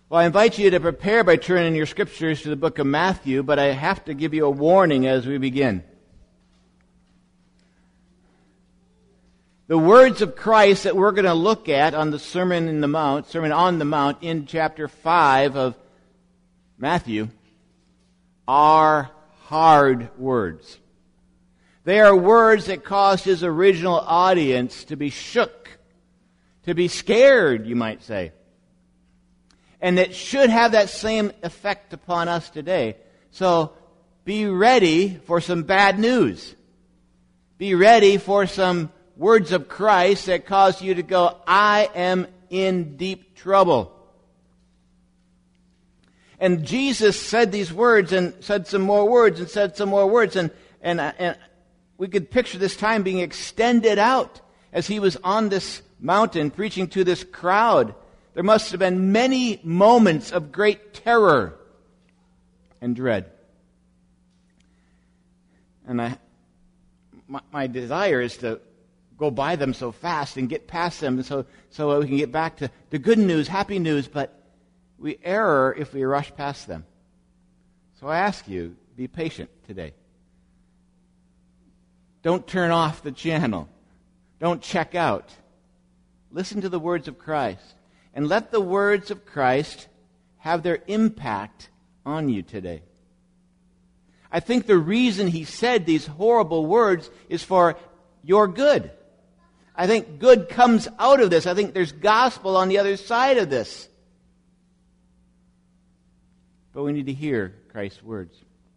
Well, I invite you to prepare by turning your scriptures to the book of Matthew, but I have to give you a warning as we begin. The words of Christ that we're going to look at on the Sermon on the Mount in chapter 5 of Matthew are hard words. They are words that caused his original audience to be shook, to be scared, you might say. And it should have that same effect upon us today. So be ready for some bad news. Be ready for some words of Christ that cause you to go, I am in deep trouble. And Jesus said these words and said some more words and said some more words. And we could picture this time being extended out as he was on this mountain preaching to this crowd. There must have been many moments of great terror and dread. And my desire is to go by them so fast and get past them so we can get back to the good news, happy news, but we err if we rush past them. So I ask you, be patient today. Don't turn off the channel. Don't check out. Listen to the words of Christ. And let the words of Christ have their impact on you today. I think the reason he said these horrible words is for your good. I think good comes out of this. I think there's gospel on the other side of this. But we need to hear Christ's words.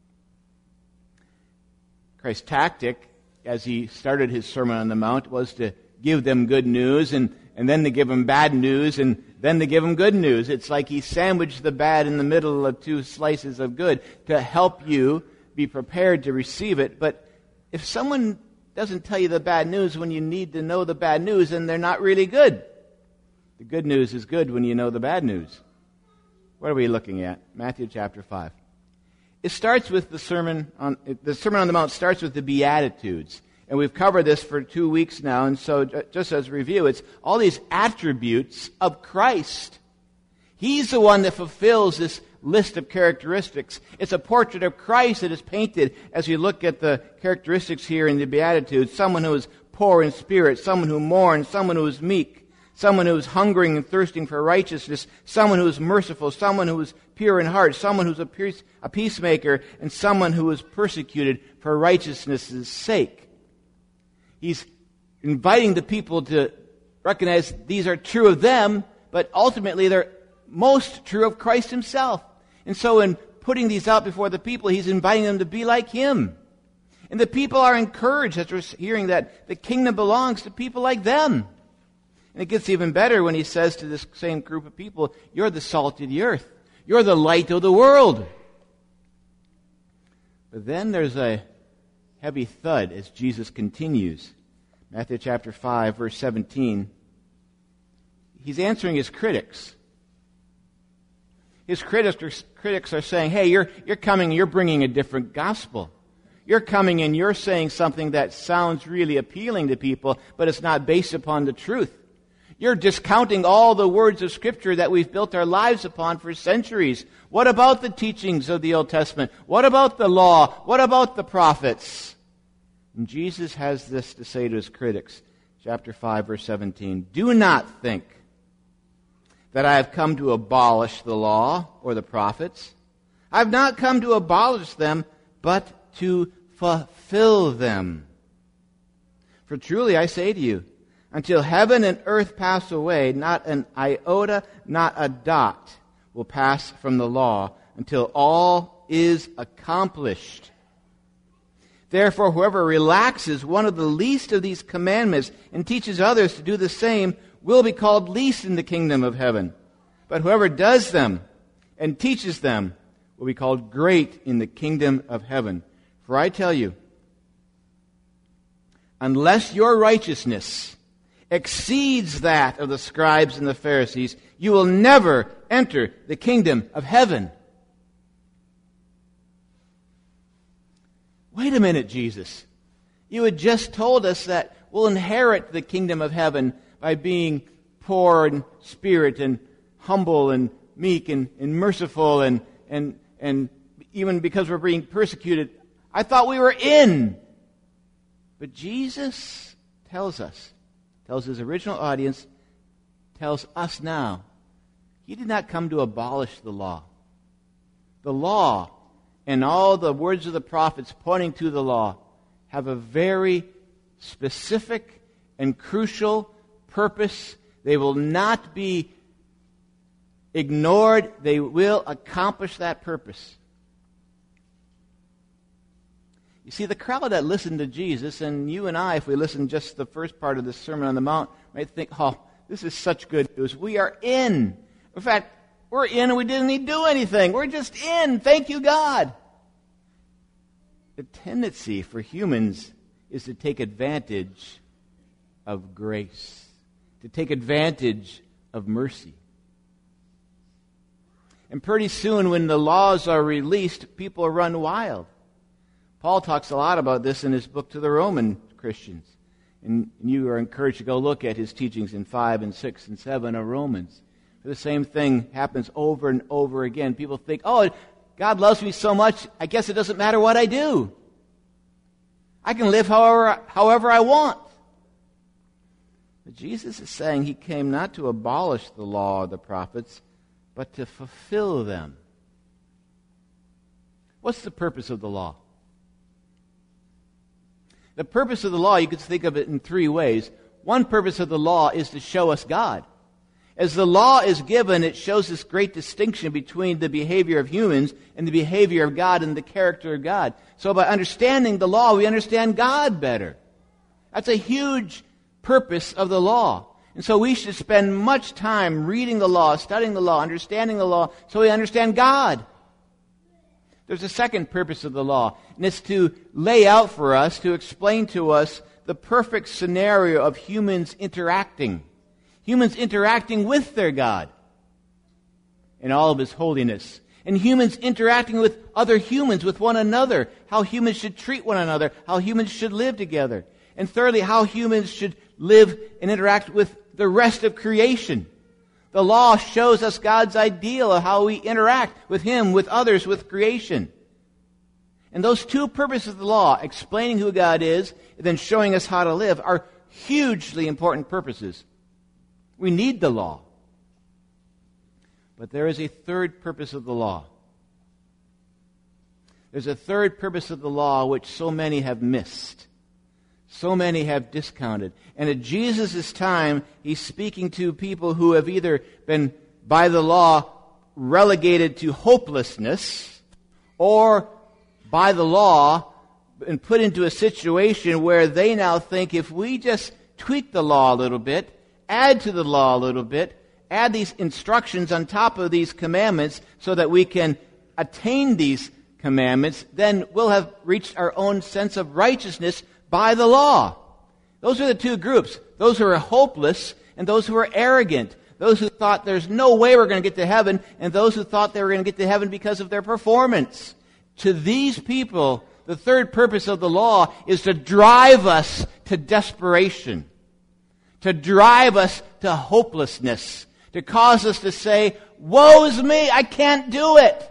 Christ's tactic, as he started his Sermon on the Mount, was to give them good news and then to give them bad news and then to give them good news. It's like he sandwiched the bad in the middle of two slices of good to help you be prepared to receive it. But if someone doesn't tell you the bad news when you need to know the bad news, then they're not really good. The good news is good when you know the bad news. What are we looking at? Matthew chapter 5. It starts with the Sermon on the Mount starts with the Beatitudes. And we've covered this for 2 weeks now, and so just as a review, it's all these attributes of Christ. He's the one that fulfills this list of characteristics. It's a portrait of Christ that is painted as you look at the characteristics here in the Beatitudes. Someone who is poor in spirit, someone who mourns, someone who is meek, someone who is hungering and thirsting for righteousness, someone who is merciful, someone who is pure in heart, someone who is a peacemaker, and someone who is persecuted for righteousness' sake. He's inviting the people to recognize these are true of them, but ultimately they're most true of Christ himself. And so in putting these out before the people, he's inviting them to be like him. And the people are encouraged after hearing that the kingdom belongs to people like them. And it gets even better when he says to this same group of people, you're the salt of the earth. You're the light of the world. But then there's a heavy thud as Jesus continues. Matthew chapter 5, verse 17. He's answering his critics. His critics are saying, hey, you're coming, you're bringing a different gospel. You're coming and you're saying something that sounds really appealing to people, but it's not based upon the truth. You're discounting all the words of Scripture that we've built our lives upon for centuries. What about the teachings of the Old Testament? What about the law? What about the prophets? And Jesus has this to say to his critics. Chapter 5, verse 17. Do not think that I have come to abolish the law or the prophets. I have not come to abolish them, but to fulfill them. For truly I say to you, until heaven and earth pass away, not an iota, not a dot will pass from the law until all is accomplished. Therefore, whoever relaxes one of the least of these commandments and teaches others to do the same will be called least in the kingdom of heaven. But whoever does them and teaches them will be called great in the kingdom of heaven. For I tell you, unless your righteousness exceeds that of the scribes and the Pharisees, you will never enter the kingdom of heaven. Wait a minute, Jesus. You had just told us that we'll inherit the kingdom of heaven by being poor in spirit and humble and meek and merciful and even because we're being persecuted. I thought we were in. But Jesus tells his original audience, tells us now, he did not come to abolish the law. The law and all the words of the prophets pointing to the law have a very specific and crucial purpose. They will not be ignored. They will accomplish that purpose. You see, the crowd that listened to Jesus, and you and I, if we listen just to the first part of the Sermon on the Mount, might think, oh, this is such good news. We are in. In fact, we're in and we didn't need to do anything. We're just in. Thank you, God. The tendency for humans is to take advantage of grace, to take advantage of mercy. And pretty soon when the laws are released, people run wild. Paul talks a lot about this in his book to the Roman Christians. And you are encouraged to go look at his teachings in 5 and 6 and 7 of Romans. The same thing happens over and over again. People think, oh, God loves me so much, I guess it doesn't matter what I do. I can live however I want. But Jesus is saying he came not to abolish the law or the prophets, but to fulfill them. What's the purpose of the law? The purpose of the law, you could think of it in 3 ways. One purpose of the law is to show us God. As the law is given, it shows this great distinction between the behavior of humans and the behavior of God and the character of God. So by understanding the law, we understand God better. That's a huge purpose of the law. And so we should spend much time reading the law, studying the law, understanding the law, so we understand God. There's a second purpose of the law, and it's to lay out for us, to explain to us the perfect scenario of humans interacting with their God in all of His holiness, and humans interacting with other humans, with one another, how humans should treat one another, how humans should live together, and thirdly, how humans should live and interact with the rest of creation. The law shows us God's ideal of how we interact with Him, with others, with creation. And those 2 purposes of the law, explaining who God is and then showing us how to live, are hugely important purposes. We need the law. But there is a third purpose of the law. There's a third purpose of the law which so many have missed. So many have discounted. And at Jesus' time, He's speaking to people who have either been, by the law, relegated to hopelessness, or by the law, been put into a situation where they now think if we just tweak the law a little bit, add to the law a little bit, add these instructions on top of these commandments so that we can attain these commandments, then we'll have reached our own sense of righteousness by the law. Those are the 2 groups. Those who are hopeless and those who are arrogant. Those who thought there's no way we're going to get to heaven, and those who thought they were going to get to heaven because of their performance. To these people, the third purpose of the law is to drive us to desperation, to drive us to hopelessness, to cause us to say, woe is me, I can't do it.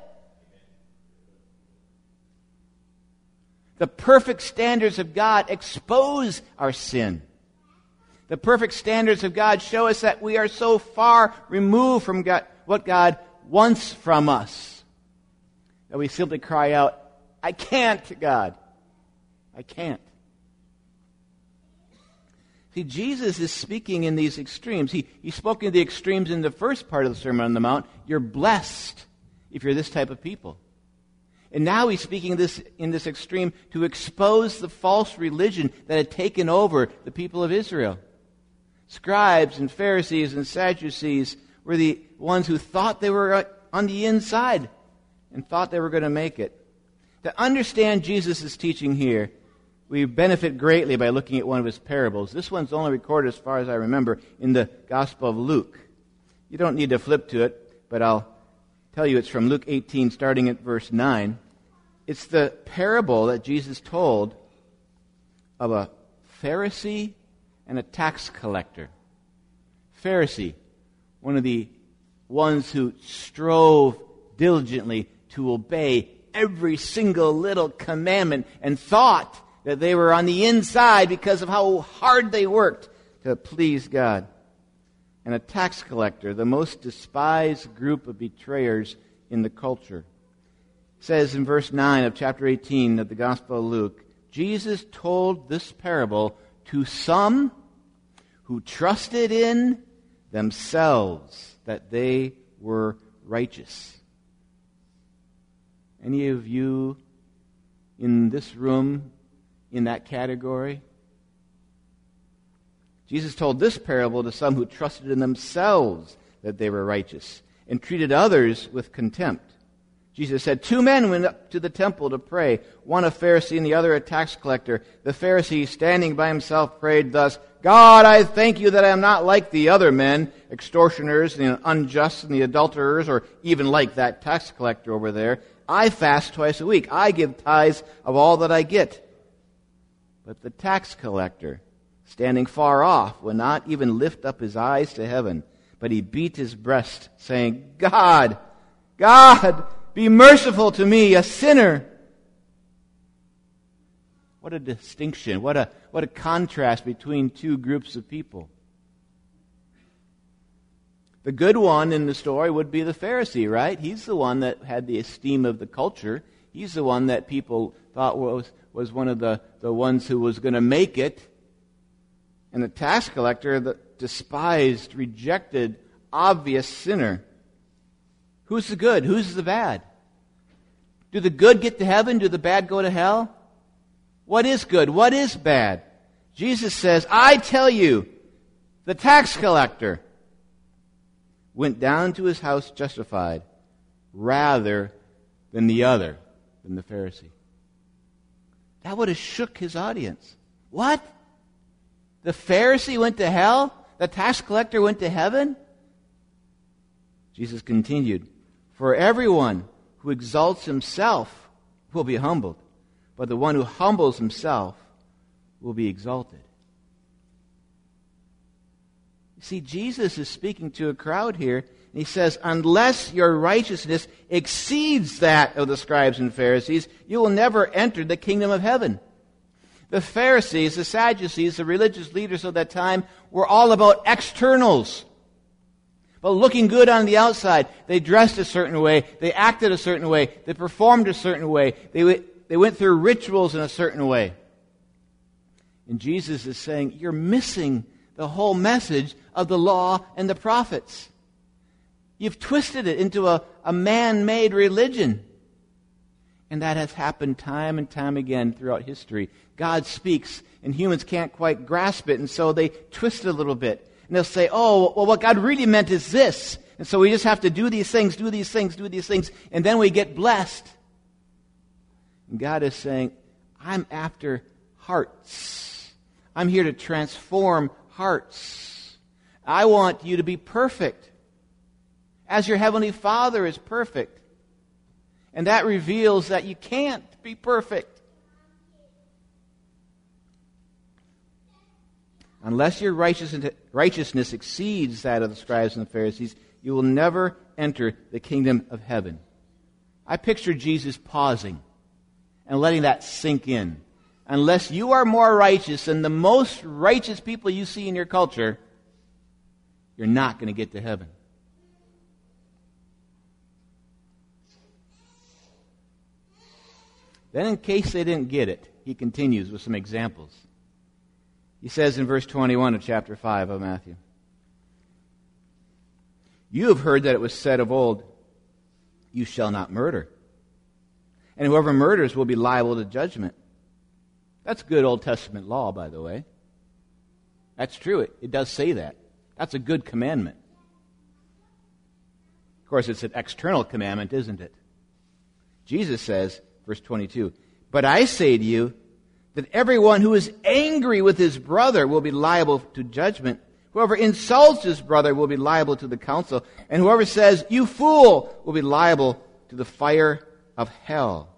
The perfect standards of God expose our sin. The perfect standards of God show us that we are so far removed from God, what God wants from us, that we simply cry out, I can't, God. I can't. See, Jesus is speaking in these extremes. He spoke in the extremes in the first part of the Sermon on the Mount. You're blessed if you're this type of people. And now he's speaking in this extreme to expose the false religion that had taken over the people of Israel. Scribes and Pharisees and Sadducees were the ones who thought they were on the inside and thought they were going to make it. To understand Jesus' teaching here, we benefit greatly by looking at one of his parables. This one's only recorded, as far as I remember, in the Gospel of Luke. You don't need to flip to it, but I'll tell you it's from Luke 18, starting at verse 9. It's the parable that Jesus told of a Pharisee and a tax collector. Pharisee, one of the ones who strove diligently to obey every single little commandment and thought that they were on the inside because of how hard they worked to please God. And a tax collector, the most despised group of betrayers in the culture. It says in verse 9 of chapter 18 of the Gospel of Luke, Jesus told this parable to some who trusted in themselves that they were righteous. Any of you in this room in that category? Jesus told this parable to some who trusted in themselves that they were righteous and treated others with contempt. Jesus said, 2 men went up to the temple to pray, one a Pharisee and the other a tax collector. The Pharisee, standing by himself, prayed thus, God, I thank you that I am not like the other men, extortioners, the unjust, and the adulterers, or even like that tax collector over there. I fast twice a week. I give tithes of all that I get. But the tax collector, standing far off, would not even lift up his eyes to heaven, but he beat his breast, saying, God, be merciful to me, a sinner. What a distinction, what a contrast between two groups of people. The good one in the story would be the Pharisee, right? He's the one that had the esteem of the culture. He's the one that people thought was one of the ones who was going to make it. And the tax collector, the despised, rejected, obvious sinner. Who's the good? Who's the bad? Do the good get to heaven? Do the bad go to hell? What is good? What is bad? Jesus says, I tell you, the tax collector went down to his house justified rather than the other, than the Pharisee. That would have shook his audience. What? The Pharisee went to hell? The tax collector went to heaven? Jesus continued, for everyone who exalts himself will be humbled, but the one who humbles himself will be exalted. You see, Jesus is speaking to a crowd here, and he says, unless your righteousness exceeds that of the scribes and Pharisees, you will never enter the kingdom of heaven. The Pharisees, the Sadducees, the religious leaders of that time were all about externals. But looking good on the outside, they dressed a certain way, they acted a certain way, they performed a certain way, they went through rituals in a certain way. And Jesus is saying, you're missing the whole message of the law and the prophets. You've twisted it into a man-made religion. And that has happened time and time again throughout history. God speaks, and humans can't quite grasp it, and so they twist it a little bit. And they'll say, oh, well, what God really meant is this. And so we just have to do these things, and then we get blessed. And God is saying, I'm after hearts. I'm here to transform hearts. I want you to be perfect, as your Heavenly Father is perfect. And that reveals that you can't be perfect. Unless your righteousness exceeds that of the scribes and the Pharisees, you will never enter the kingdom of heaven. I picture Jesus pausing and letting that sink in. Unless you are more righteous than the most righteous people you see in your culture, you're not going to get to heaven. Then, in case they didn't get it, he continues with some examples. He says in verse 21 of chapter 5 of Matthew, you have heard that it was said of old, you shall not murder. And whoever murders will be liable to judgment. That's good Old Testament law, by the way. That's true. It does say that. That's a good commandment. Of course, it's an external commandment, isn't it? Jesus says, verse 22, but I say to you that everyone who is angry with his brother will be liable to judgment. Whoever insults his brother will be liable to the council. And whoever says, you fool, will be liable to the fire of hell.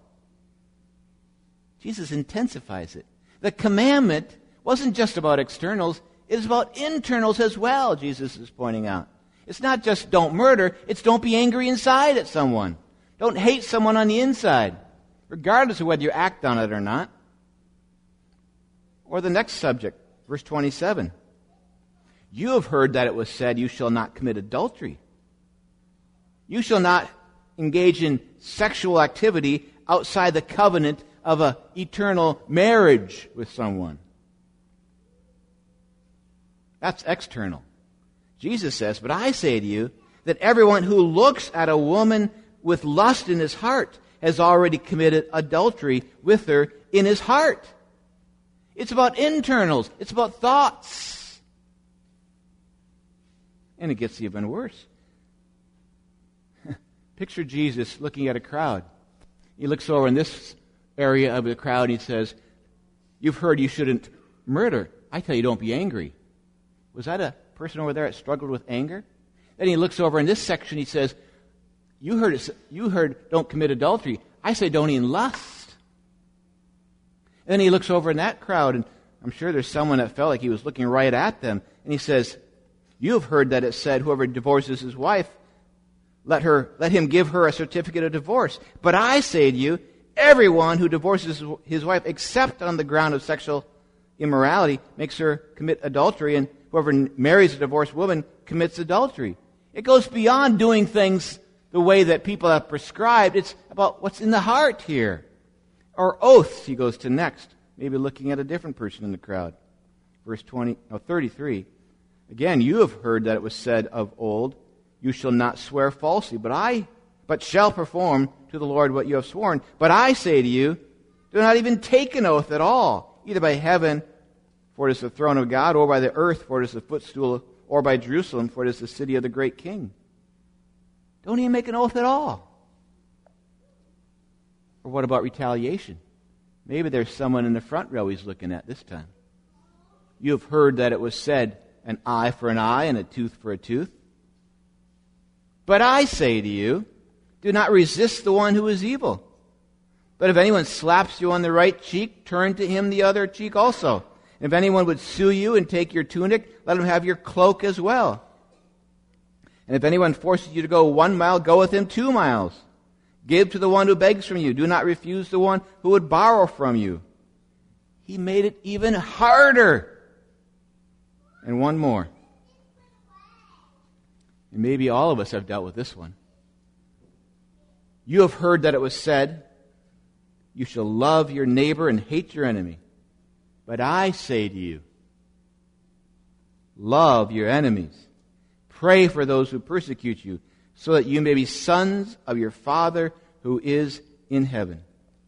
Jesus intensifies it. The commandment wasn't just about externals. It is about internals as well, Jesus is pointing out. It's not just don't murder, it's don't be angry inside at someone. Don't hate someone on the inside, regardless of whether you act on it or not. Or the next subject, verse 27. You have heard that it was said, you shall not commit adultery. You shall not engage in sexual activity outside the covenant of an eternal marriage with someone. That's external. Jesus says, but I say to you that everyone who looks at a woman with lust in his heart has already committed adultery with her in his heart. It's about internals. It's about thoughts. And it gets even worse. Picture Jesus looking at a crowd. He looks over in this area of the crowd and he says, you've heard you shouldn't murder. I tell you, don't be angry. Was that a person over there that struggled with anger? Then he looks over in this section, he says, you heard don't commit adultery. I say don't even lust. And then he looks over in that crowd, and I'm sure there's someone that felt like he was looking right at them, and he says, you have heard that it said, whoever divorces his wife, let him give her a certificate of divorce. But I say to you, everyone who divorces his wife except on the ground of sexual immorality makes her commit adultery, and whoever marries a divorced woman commits adultery. It goes beyond doing things the way that people have prescribed. It's about what's in the heart here. Or oaths, he goes to next, maybe looking at a different person in the crowd. Verse 33. Again, you have heard that it was said of old, you shall not swear falsely, but shall perform to the Lord what you have sworn. But I say to you, do not even take an oath at all, either by heaven, for it is the throne of God, or by the earth, for it is the footstool, or by Jerusalem, for it is the city of the great king. Don't even make an oath at all. Or what about retaliation? Maybe there's someone in the front row he's looking at this time. You have heard that it was said, an eye for an eye and a tooth for a tooth. But I say to you, do not resist the one who is evil. But if anyone slaps you on the right cheek, turn to him the other cheek also. If anyone would sue you and take your tunic, let him have your cloak as well. And if anyone forces you to go 1 mile, go with him 2 miles. Give to the one who begs from you. Do not refuse the one who would borrow from you. He made it even harder. And one more. And maybe all of us have dealt with this one. You have heard that it was said, you shall love your neighbor and hate your enemy. But I say to you, love your enemies. Pray for those who persecute you, so that you may be sons of your Father who is in heaven.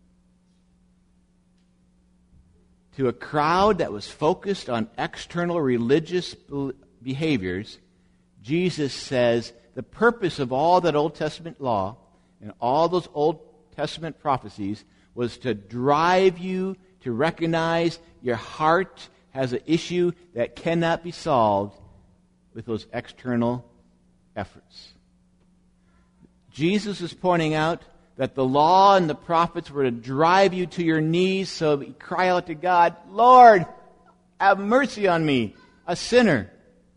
To a crowd that was focused on external religious behaviors, Jesus says the purpose of all that Old Testament law and all those Old Testament prophecies was to drive you to recognize your heart has an issue that cannot be solved with those external efforts. Jesus is pointing out that the law and the prophets were to drive you to your knees so that you cry out to God, Lord, have mercy on me, a sinner.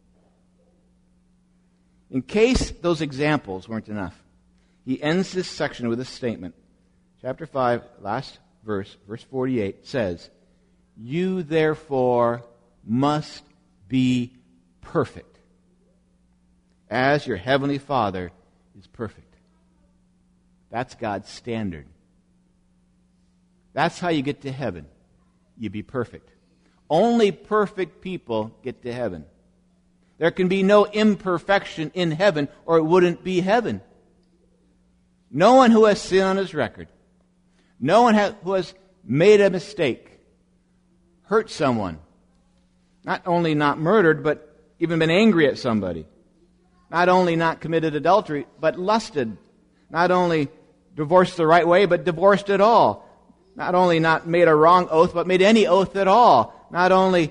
In case those examples weren't enough, he ends this section with this statement. Chapter 5, last verse, verse 48, says, you therefore must be perfect, as your heavenly Father is perfect. That's God's standard. That's how you get to heaven. You be perfect. Only perfect people get to heaven. There can be no imperfection in heaven, or it wouldn't be heaven. No one who has sin on his record, no one who has made a mistake, hurt someone, not only not murdered, but even been angry at somebody, not only not committed adultery, but lusted, not only divorced the right way, but divorced at all, not only not made a wrong oath, but made any oath at all, not only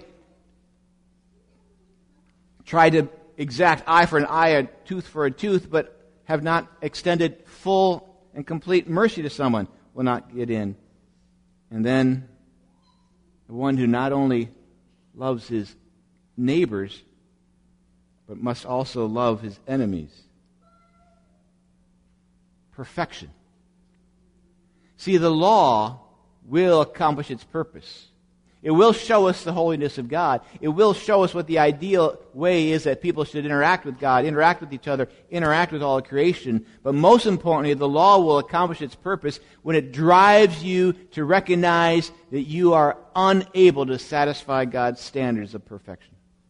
tried to exact eye for an eye, a tooth for a tooth, but have not extended full and complete mercy to someone, will not get in. And then the one who not only loves his neighbors, but must also love his enemies. Perfection. See, the law will accomplish its purpose. It will show us the holiness of God. It will show us what the ideal way is that people should interact with God, interact with each other, interact with all of creation. But most importantly, the law will accomplish its purpose when it drives you to recognize that you are unable to satisfy God's standards of perfection.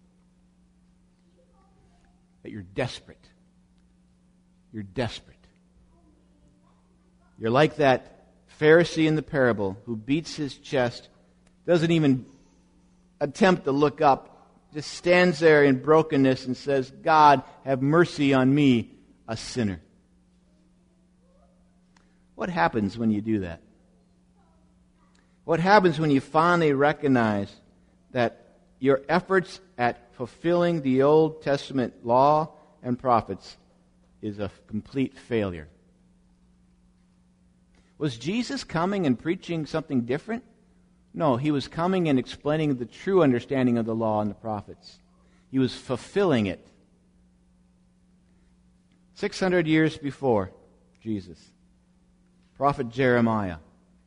That you're desperate. You're desperate. You're like that Pharisee in the parable who beats his chest, doesn't even attempt to look up, just stands there in brokenness and says, God, have mercy on me, a sinner. What happens when you do that? What happens when you finally recognize that your efforts at fulfilling the Old Testament law and prophets is a complete failure? Was Jesus coming and preaching something different? No, he was coming and explaining the true understanding of the law and the prophets. He was fulfilling it. 600 years before Jesus, prophet Jeremiah.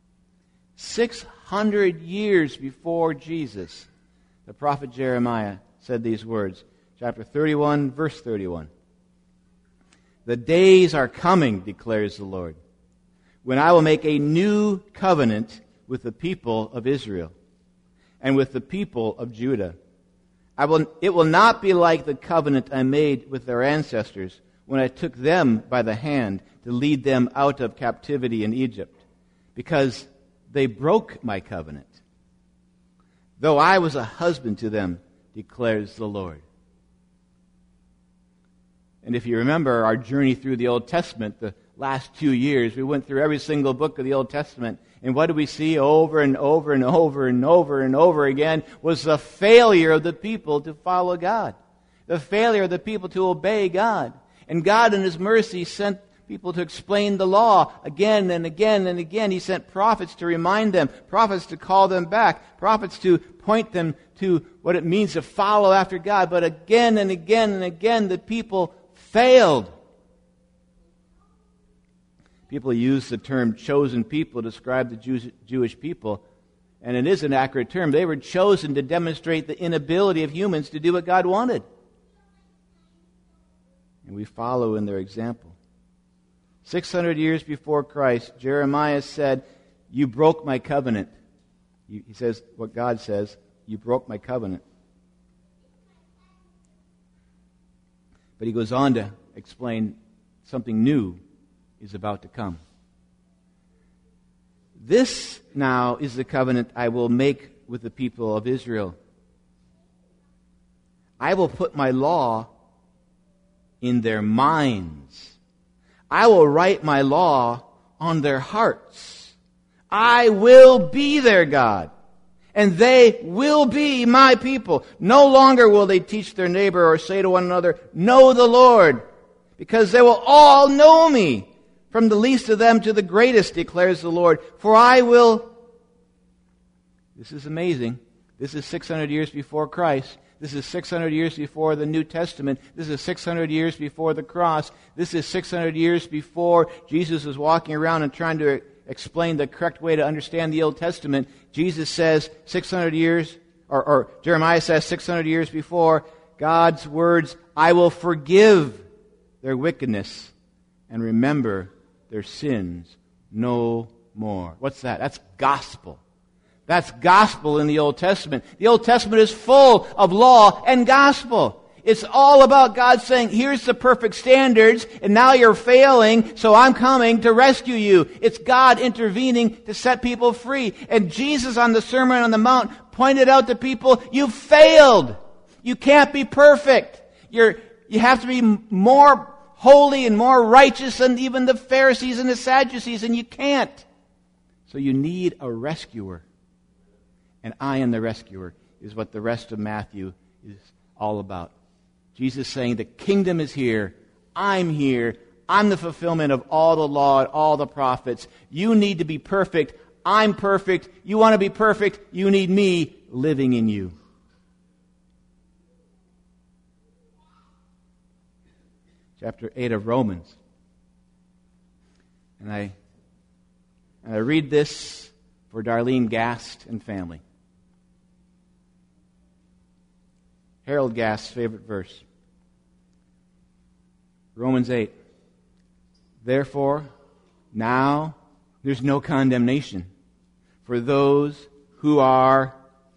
600 years before Jesus, the prophet Jeremiah said these words. Chapter 31, verse 31. The days are coming, declares the Lord, when I will make a new covenant with the people of Israel and with the people of Judah. It will not be like the covenant I made with their ancestors when I took them by the hand to lead them out of captivity in Egypt, because they broke my covenant, though I was a husband to them, declares the Lord. And if you remember our journey through the Old Testament, the last 2 years, we went through every single book of the Old Testament. And what do we see over and over and over and over and over again was the failure of the people to follow God. The failure of the people to obey God. And God in His mercy sent people to explain the law again and again and again. He sent prophets to remind them, prophets to call them back, prophets to point them to what it means to follow after God. But again and again and again, the people failed. People use the term chosen people to describe the Jewish people, and it is an accurate term. They were chosen to demonstrate the inability of humans to do what God wanted. And we follow in their example. 600 years before Christ, Jeremiah said, "You broke my covenant." He says what God says, "You broke my covenant." But he goes on to explain something new is about to come. This now is the covenant I will make with the people of Israel. I will put my law in their minds. I will write my law on their hearts. I will be their God, and they will be my people. No longer will they teach their neighbor or say to one another, "Know the Lord," because they will all know me, from the least of them to the greatest, declares the Lord. For I will... This is amazing. This is 600 years before Christ. This is 600 years before the New Testament. This is 600 years before the cross. This is 600 years before Jesus was walking around and trying to explain the correct way to understand the Old Testament. Jesus says 600 years, or Jeremiah says 600 years before, God's words, "I will forgive their wickedness and remember their sins no more." What's that? That's gospel. That's gospel in the Old Testament. The Old Testament is full of law and gospel. It's all about God saying, here's the perfect standards, and now you're failing, so I'm coming to rescue you. It's God intervening to set people free. And Jesus on the Sermon on the Mount pointed out to people, you failed. You can't be perfect. You have to be more holy and more righteous than even the Pharisees and the Sadducees, and you can't. So you need a rescuer. And I am the rescuer is what the rest of Matthew is all about. Jesus saying, the kingdom is here. I'm here. I'm the fulfillment of all the law and all the prophets. You need to be perfect. I'm perfect. You want to be perfect. You need me living in you. chapter 8 of Romans. And I read this for Darlene Gast and family. Harold Gast's favorite verse. Romans 8. Therefore, now there's no condemnation for those who are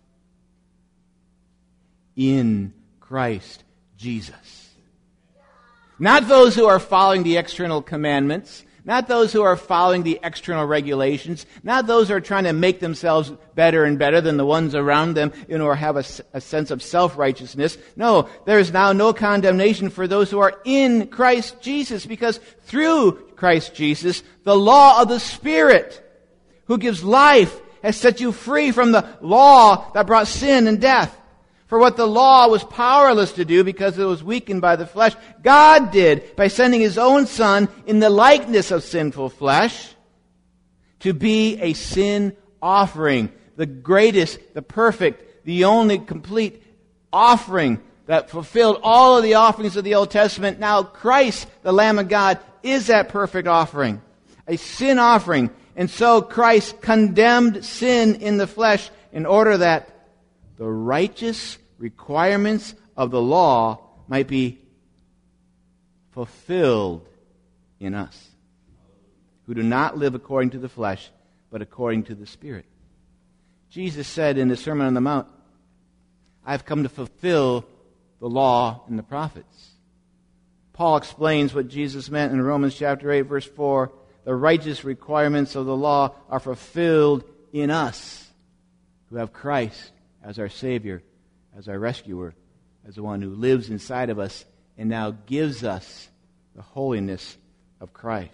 in Christ Jesus. Not those who are following the external commandments, not those who are following the external regulations, not those who are trying to make themselves better and better than the ones around them, or have a sense of self-righteousness. No, there is now no condemnation for those who are in Christ Jesus, because through Christ Jesus, the law of the Spirit, who gives life, has set you free from the law that brought sin and death. For what the law was powerless to do because it was weakened by the flesh, God did by sending His own Son in the likeness of sinful flesh to be a sin offering, the greatest, the perfect, the only complete offering that fulfilled all of the offerings of the Old Testament. Now Christ, the Lamb of God, is that perfect offering, a sin offering. And so Christ condemned sin in the flesh in order that the righteous requirements of the law might be fulfilled in us, who do not live according to the flesh, but according to the Spirit. Jesus said in the Sermon on the Mount, I've come to fulfill the law and the prophets. Paul explains what Jesus meant in Romans chapter 8, verse 4. The righteous requirements of the law are fulfilled in us, who have Christ as our Savior, as our rescuer, as the one who lives inside of us and now gives us the holiness of Christ.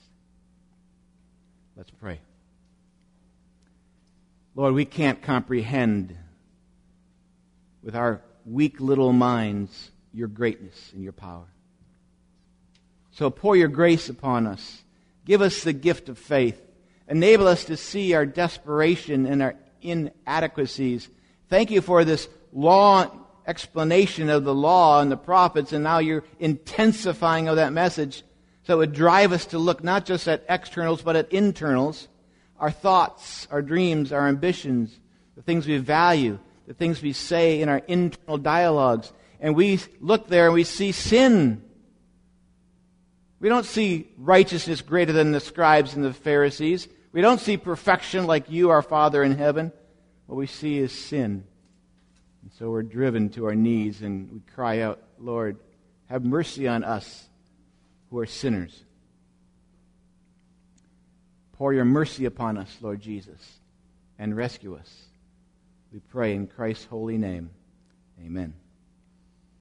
Let's pray. Lord, we can't comprehend with our weak little minds your greatness and your power. So pour your grace upon us. Give us the gift of faith. Enable us to see our desperation and our inadequacies. Thank you for this long explanation of the law and the prophets, and now you're intensifying of that message so it would drive us to look not just at externals but at internals, our thoughts, our dreams, our ambitions, the things we value, the things we say in our internal dialogues. And we look there and we see sin. We don't see righteousness greater than the scribes and the Pharisees. We don't see perfection like you, our Father in heaven. What we see is sin. And so we're driven to our knees and we cry out, Lord, have mercy on us who are sinners. Pour your mercy upon us, Lord Jesus, and rescue us. We pray in Christ's holy name. Amen.